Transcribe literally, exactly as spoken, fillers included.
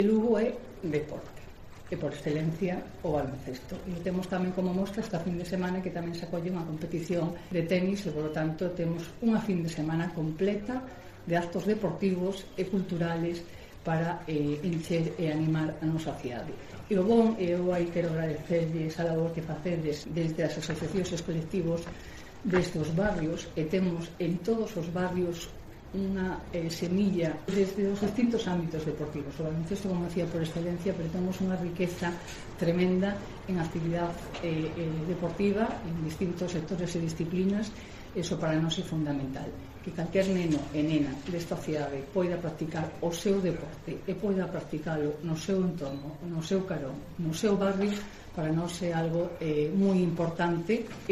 Lugo é deporte, e por excelencia o baloncesto. E temos tamén como mostra esta fin de semana que tamén se acolle unha competición de tenis e, por lo tanto, temos unha fin de semana completa de actos deportivos e culturales para eh, encher e animar a nosa cidade. E o bon, eu aí quero agradecerles a labor que facedes desde as asociacións e os colectivos desde os barrios, e temos en todos os barrios unha eh, semilla desde os distintos ámbitos deportivos. O baloncesto, como decía, por excelencia, pero temos unha riqueza tremenda en actividade eh, eh, deportiva en distintos sectores e disciplinas. Eso para nós é fundamental, que calquer neno e nena desta cidade poida practicar o seu deporte e poida practicalo no seu entorno, no seu carón, no seu barrio. Para nós é algo eh, moi importante.